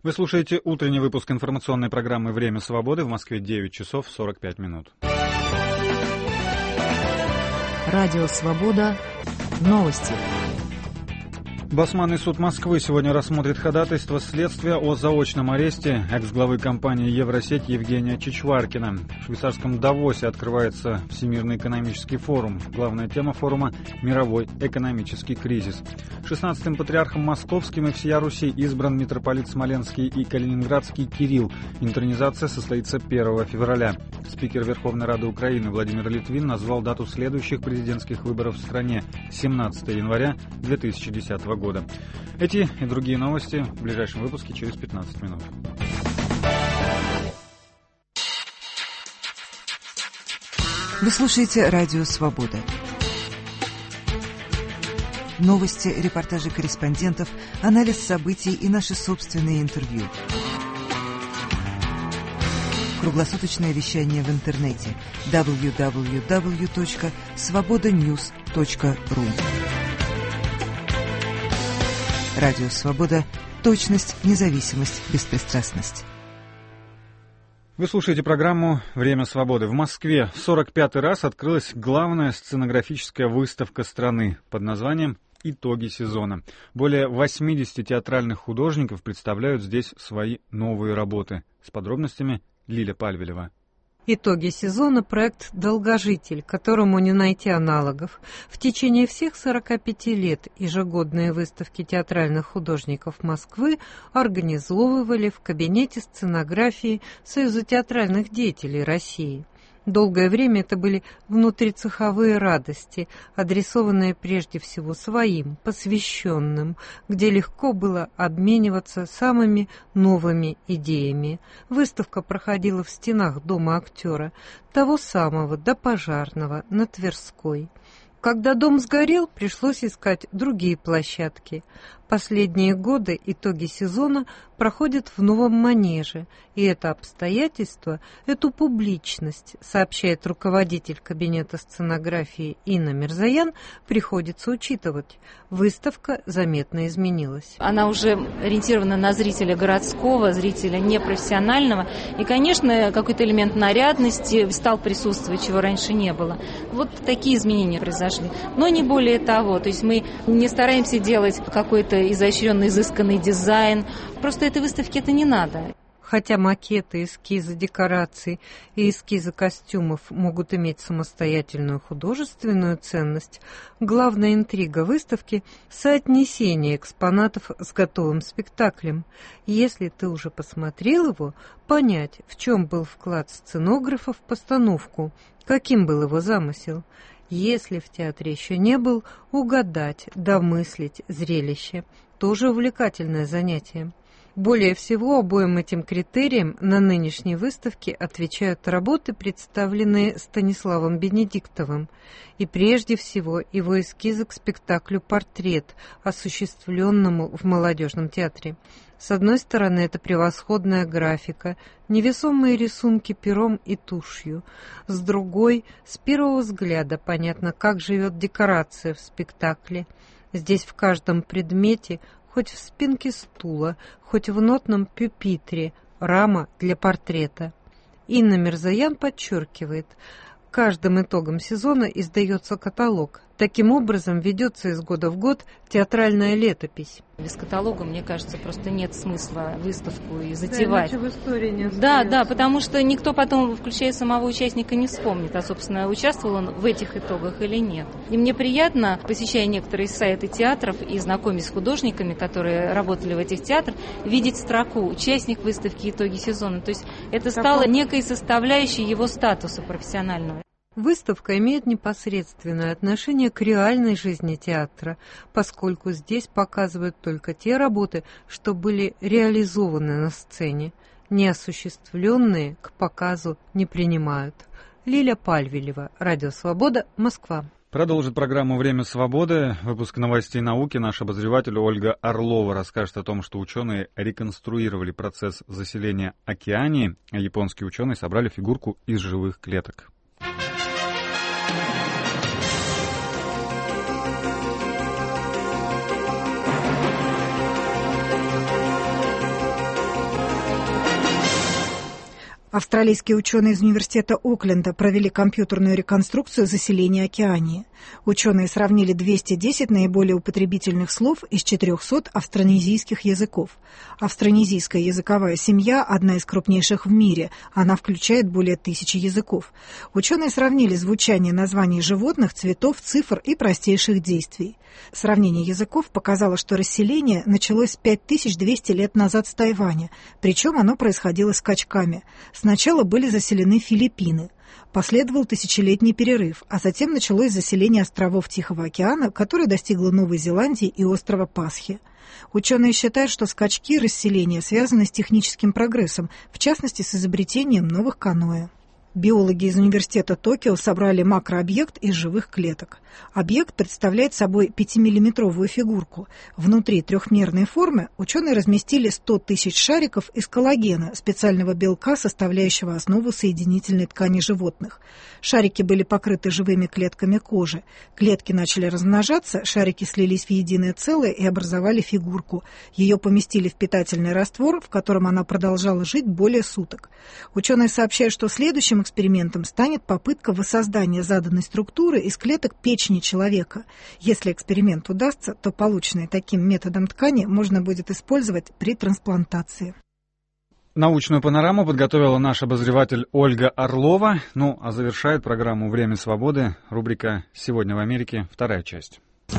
Вы слушаете утренний выпуск информационной программы «Время свободы». В Москве девять часов сорок пять минут. Радио «Свобода». Новости. Басманный суд Москвы сегодня рассмотрит ходатайство следствия о заочном аресте экс-главы компании «Евросеть» Евгения Чичваркина. В швейцарском Давосе открывается Всемирный экономический форум. Главная тема форума – мировой экономический кризис. шестнадцатым патриархом московским и всея Руси избран митрополит Смоленский и Калининградский Кирилл. Интронизация состоится первого февраля. Спикер Верховной Рады Украины Владимир Литвин назвал дату следующих президентских выборов в стране – семнадцатого января две тысячи десятого года. Эти и другие новости в ближайшем выпуске через пятнадцать минут. Вы слушаете Радио Свобода. Новости, репортажи корреспондентов, анализ событий и наши собственные интервью. Круглосуточное вещание в интернете дабл ю дабл ю дабл ю точка свобода ньюс точка ру. Радио Свобода. Точность, независимость, беспристрастность. Вы слушаете программу «Время свободы». В Москве в сорок пятый раз открылась главная сценографическая выставка страны под названием «Итоги сезона». Более восемьдесят театральных художников представляют здесь свои новые работы. С подробностями Лиля Пальвелева. Итоги сезона – проект «Долгожитель», которому не найти аналогов. В течение всех сорока пяти лет ежегодные выставки театральных художников Москвы организовывали в кабинете сценографии Союза театральных деятелей России. Долгое время это были внутрицеховые радости, адресованные прежде всего своим, посвященным, где легко было обмениваться самыми новыми идеями. Выставка проходила в стенах Дома актера, того самого, до Пожарного, на Тверской. Когда дом сгорел, пришлось искать другие площадки. Последние годы итоги сезона проходят в новом манеже, и это обстоятельство, эту публичность, сообщает руководитель кабинета сценографии Инна Мирзаян, приходится учитывать. Выставка заметно изменилась. Она уже ориентирована на зрителя городского, зрителя непрофессионального, и, конечно, какой-то элемент нарядности стал присутствовать, чего раньше не было. Вот такие изменения произошли. Но не более того, то есть мы не стараемся делать какой-то изощренный, изысканный дизайн. Просто этой выставке это не надо. Хотя макеты, эскизы декораций и эскизы костюмов могут иметь самостоятельную художественную ценность, главная интрига выставки – соотнесение экспонатов с готовым спектаклем. Если ты уже посмотрел его, понять, в чем был вклад сценографа в постановку, каким был его замысел. Если в театре еще не был, угадать, домыслить зрелище – тоже увлекательное занятие. Более всего обоим этим критериям на нынешней выставке отвечают работы, представленные Станиславом Бенедиктовым, и прежде всего его эскизы к спектаклю «Портрет», осуществленному в молодежном театре. С одной стороны, это превосходная графика, невесомые рисунки пером и тушью. С другой, с первого взгляда понятно, как живет декорация в спектакле. Здесь в каждом предмете, хоть в спинке стула, хоть в нотном пюпитре, рама для портрета. Инна Мирзаян подчеркивает, каждым итогом сезона издается каталог. Таким образом, ведется из года в год театральная летопись. Без каталога, мне кажется, просто нет смысла выставку и затевать. Да, иначе в истории не остается. Да, да, потому что никто потом, включая самого участника, не вспомнит, а, собственно, участвовал он в этих итогах или нет. И мне приятно, посещая некоторые сайты театров и знакомясь с художниками, которые работали в этих театрах, видеть строку «Участник выставки «Итоги сезона». То есть это стало некой составляющей его статуса профессионального. Выставка имеет непосредственное отношение к реальной жизни театра, поскольку здесь показывают только те работы, что были реализованы на сцене. Неосуществленные к показу не принимают. Лиля Пальвелева, Радио Свобода, Москва. Продолжит программу «Время свободы». Выпуск новостей науки. Наш обозреватель Ольга Орлова расскажет о том, что ученые реконструировали процесс заселения Океании, а японские ученые собрали фигурку из живых клеток. Австралийские ученые из университета Окленда провели компьютерную реконструкцию заселения Океании. Ученые сравнили двести десять наиболее употребительных слов из четырехсот австронезийских языков. Австронезийская языковая семья – одна из крупнейших в мире. Она включает более тысячи языков. Ученые сравнили звучание названий животных, цветов, цифр и простейших действий. Сравнение языков показало, что расселение началось пять тысяч двести лет назад с Тайваня, причем оно происходило скачками. Сначала были заселены Филиппины. Последовал тысячелетний перерыв, а затем началось заселение островов Тихого океана, которое достигло Новой Зеландии и острова Пасхи. Ученые считают, что скачки расселения связаны с техническим прогрессом, в частности с изобретением новых каноэ. Биологи из университета Токио собрали макрообъект из живых клеток. Объект представляет собой пятимиллиметровую фигурку. Внутри трехмерной формы ученые разместили сто тысяч шариков из коллагена, специального белка, составляющего основу соединительной ткани животных. Шарики были покрыты живыми клетками кожи. Клетки начали размножаться, шарики слились в единое целое и образовали фигурку. Ее поместили в питательный раствор, в котором она продолжала жить более суток. Ученые сообщают, что следующим экспериментом станет попытка воссоздания заданной структуры из клеток печени человека. Если эксперимент удастся, то полученные таким методом ткани можно будет использовать при трансплантации. Научную панораму подготовила наш обозреватель Ольга Орлова. Ну, а завершает программу «Время свободы» рубрика «Сегодня в Америке», вторая часть.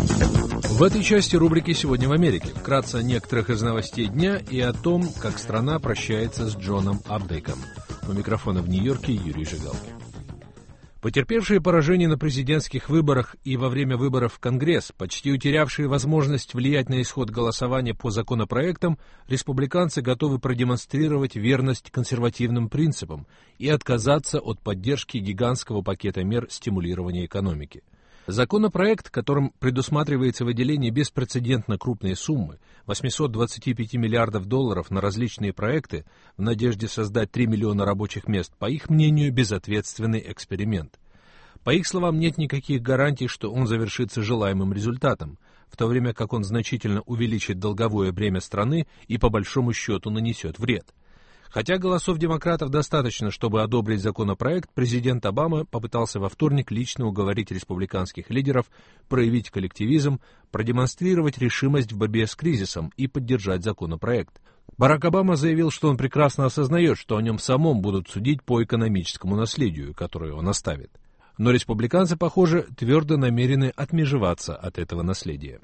В этой части рубрики «Сегодня в Америке» вкратце о некоторых из новостей дня и о том, как страна прощается с Джоном Апдейком. У микрофона в Нью-Йорке Юрий Жигалкин. Потерпевшие поражение на президентских выборах и во время выборов в Конгресс, почти утерявшие возможность влиять на исход голосования по законопроектам, республиканцы готовы продемонстрировать верность консервативным принципам и отказаться от поддержки гигантского пакета мер стимулирования экономики. Законопроект, которым предусматривается выделение беспрецедентно крупной суммы восемьсот двадцать пять миллиардов долларов на различные проекты в надежде создать три миллиона рабочих мест, по их мнению, безответственный эксперимент. По их словам, нет никаких гарантий, что он завершится желаемым результатом, в то время как он значительно увеличит долговое бремя страны и по большому счету нанесет вред. Хотя голосов демократов достаточно, чтобы одобрить законопроект, президент Обама попытался во вторник лично уговорить республиканских лидеров проявить коллективизм, продемонстрировать решимость в борьбе с кризисом и поддержать законопроект. Барак Обама заявил, что он прекрасно осознает, что о нем самом будут судить по экономическому наследию, которое он оставит. Но республиканцы, похоже, твердо намерены отмежеваться от этого наследия.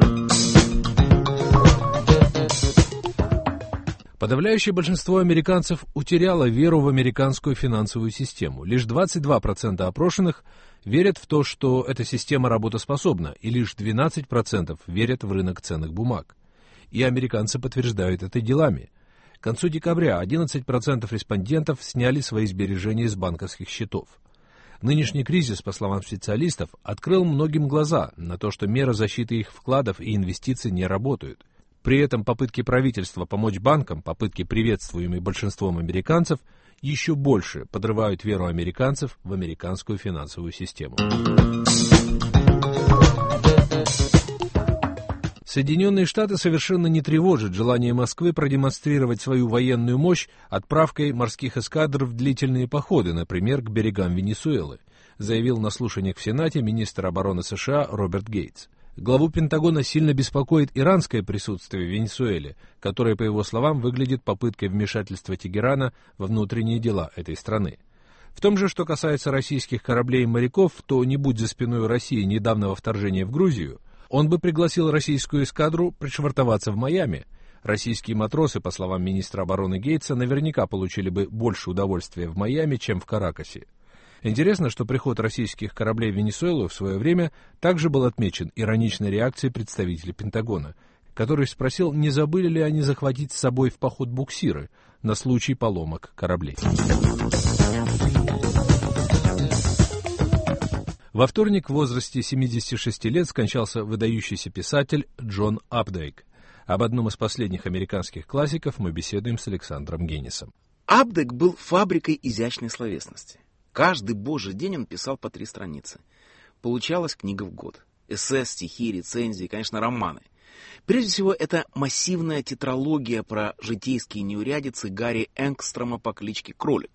Подавляющее большинство американцев утеряло веру в американскую финансовую систему. Лишь двадцать два процента опрошенных верят в то, что эта система работоспособна, и лишь двенадцать процентов верят в рынок ценных бумаг. И американцы подтверждают это делами. К концу декабря одиннадцать процентов респондентов сняли свои сбережения с банковских счетов. Нынешний кризис, по словам специалистов, открыл многим глаза на то, что меры защиты их вкладов и инвестиций не работают. При этом попытки правительства помочь банкам, попытки, приветствуемые большинством американцев, еще больше подрывают веру американцев в американскую финансовую систему. Соединенные Штаты совершенно не тревожит желание Москвы продемонстрировать свою военную мощь отправкой морских эскадр в длительные походы, например, к берегам Венесуэлы, заявил на слушаниях в Сенате министр обороны США Роберт Гейтс. Главу Пентагона сильно беспокоит иранское присутствие в Венесуэле, которое, по его словам, выглядит попыткой вмешательства Тегерана во внутренние дела этой страны. В том же, что касается российских кораблей и моряков, то не будь за спиной у России недавнего вторжения в Грузию, он бы пригласил российскую эскадру пришвартоваться в Майами. Российские матросы, по словам министра обороны Гейтса, наверняка получили бы больше удовольствия в Майами, чем в Каракасе. Интересно, что приход российских кораблей в Венесуэлу в свое время также был отмечен ироничной реакцией представителя Пентагона, который спросил, не забыли ли они захватить с собой в поход буксиры на случай поломок кораблей. Во вторник в возрасте семидесяти шести лет скончался выдающийся писатель Джон Апдейк. Об одном из последних американских классиков мы беседуем с Александром Генисом. Апдейк был фабрикой изящной словесности. Каждый божий день он писал по три страницы. Получалась книга в год. Эссе, стихи, рецензии, конечно, романы. Прежде всего, это массивная тетралогия про житейские неурядицы Гарри Энгстрома по кличке Кролик.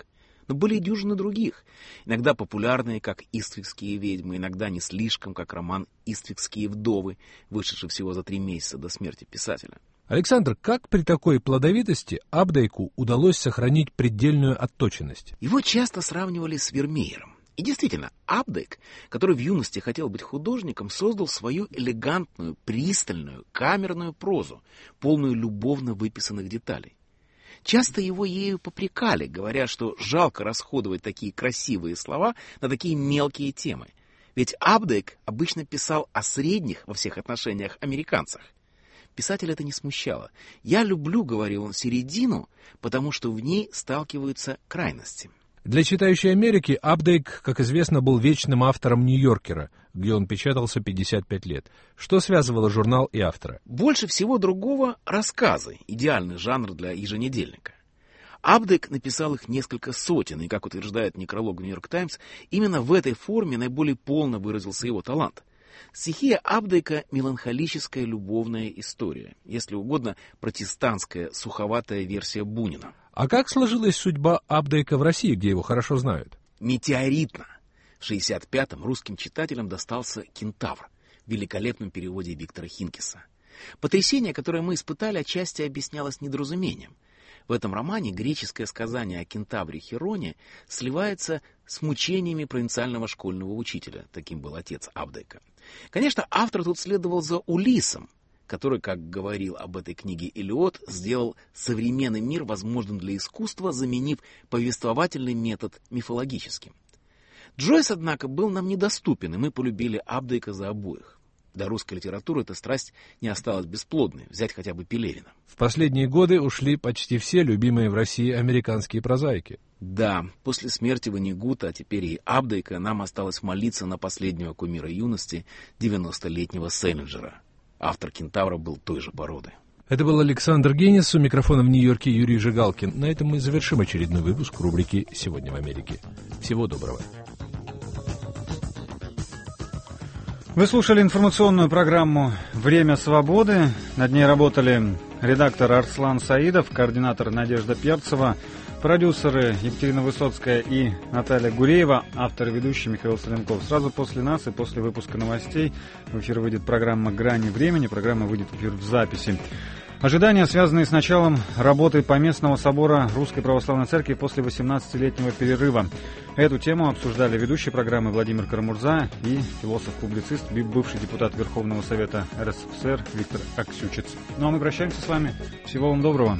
но были и дюжины других, иногда популярные, как «Иствикские ведьмы», иногда не слишком, как роман «Иствикские вдовы», вышедший всего за три месяца до смерти писателя. Александр, как при такой плодовитости Апдейку удалось сохранить предельную отточенность? Его часто сравнивали с Вермеером. И действительно, Апдейк, который в юности хотел быть художником, создал свою элегантную, пристальную, камерную прозу, полную любовно выписанных деталей. Часто его ею попрекали, говоря, что жалко расходовать такие красивые слова на такие мелкие темы. Ведь Апдейк обычно писал о средних во всех отношениях американцах. Писателя это не смущало. «Я люблю, — говорил он, — середину, потому что в ней сталкиваются крайности». Для читающей Америки Апдейк, как известно, был вечным автором «Нью-Йоркера», где он печатался пятьдесят пять лет. Что связывало журнал и автора? Больше всего другого — рассказы, идеальный жанр для еженедельника. Апдейк написал их несколько сотен, и, как утверждает некролог в «Нью-Йорк Таймс», именно в этой форме наиболее полно выразился его талант. Стихия Апдейка — меланхолическая любовная история, если угодно, протестантская суховатая версия Бунина. А как сложилась судьба Апдейка в России, где его хорошо знают? Метеоритно. В шестьдесят пятом русским читателям достался «Кентавр» в великолепном переводе Виктора Хинкеса. Потрясение, которое мы испытали, отчасти объяснялось недоразумением. В этом романе греческое сказание о кентавре Хероне сливается с мучениями провинциального школьного учителя. Таким был отец Апдейка. Конечно, автор тут следовал за Улиссом, который, как говорил об этой книге Элиот, сделал современный мир возможным для искусства, заменив повествовательный метод мифологическим. Джойс, однако, был нам недоступен, и мы полюбили Апдейка за обоих. Для русской литературы эта страсть не осталась бесплодной. Взять хотя бы Пелевина. В последние годы ушли почти все любимые в России американские прозаики. Да, после смерти Ванигута, а теперь и Апдейка, нам осталось молиться на последнего кумира юности, девяностолетнего Селлинджера. Автор «Кентавра» был той же породы. Это был Александр Генис, у микрофона в Нью-Йорке Юрий Жигалкин. На этом мы завершим очередной выпуск рубрики «Сегодня в Америке». Всего доброго. Вы слушали информационную программу «Время свободы». Над ней работали редактор Арслан Саидов, координатор Надежда Перцева, продюсеры Екатерина Высоцкая и Наталья Гуреева, автор и ведущий Михаил Соленков. Сразу после нас и после выпуска новостей в эфир выйдет программа «Грани времени». Программа выйдет в эфир в записи. Ожидания, связанные с началом работы Поместного собора Русской Православной Церкви после восемнадцатилетнего перерыва. Эту тему обсуждали ведущий программы Владимир Карамурза и философ-публицист, бывший депутат Верховного Совета эр эс эф эс эр Виктор Аксючиц. Ну а мы прощаемся с вами. Всего вам доброго.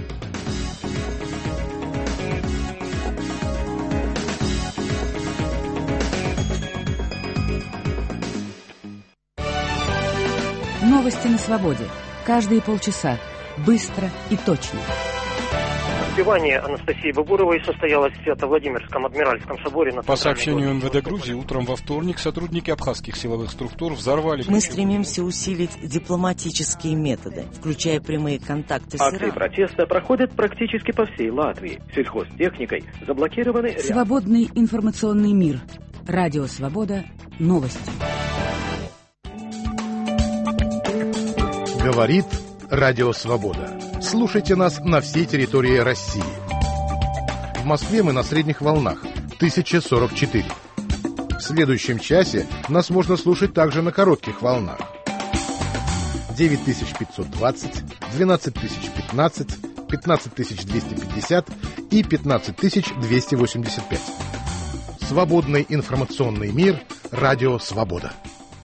Новости на свободе. Каждые полчаса. Быстро и точно. Отпевание Анастасии Бабуровой состоялось в Свято-Владимирском Адмиральском соборе. На По сообщению эм вэ дэ Грузии, утром во вторник сотрудники абхазских силовых структур взорвали... Мы стремимся усилить дипломатические методы, включая прямые контакты с Ираном. Акции протеста проходят практически по всей Латвии. Сельхозтехникой заблокированы... Свободный информационный мир. Радио Свобода. Новости. Говорит Радио Свобода. Слушайте нас на всей территории России. В Москве мы на средних волнах тысяча сорок четыре. В следующем часе нас можно слушать также на коротких волнах девять тысяч пятьсот двадцать, двенадцать тысяч пятнадцать, пятнадцать тысяч двести пятьдесят и пятнадцать тысяч двести восемьдесят пять. Свободный информационный мир. Радио Свобода.